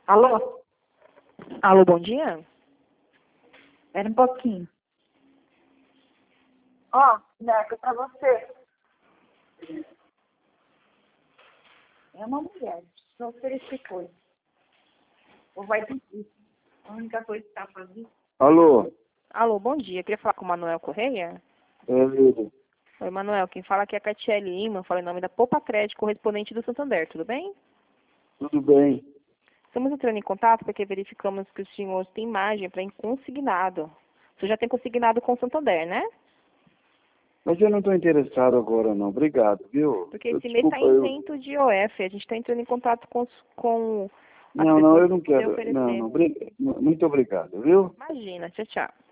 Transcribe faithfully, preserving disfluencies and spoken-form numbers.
Alô? Alô, bom dia? Espera um pouquinho. Ó, Neca, pra você. É uma mulher, precisa oferecer coisa. Ou vai pedir. A única coisa que tá fazendo. Alô? Alô, bom dia. Queria falar com o Manuel Correia? É ele. Oi, Manuel. Quem fala aqui é a Catiele Lima. Fala em nome da Poupa Crédito, correspondente do Santander. Tudo bem? Tudo bem? Estamos entrando em contato porque verificamos que o senhor tem margem para consignado. Você já tem consignado com o Santander, né? Mas eu não estou interessado agora, não. Obrigado, viu? Porque Eu- esse mês está Desculpa, eu... isento de O F. A gente está entrando em contato com, os- com as Não, não, pessoas eu não que podem quero. oferecer. Não, não. Bri- Muito obrigado, viu? Imagina. Tchau, tchau.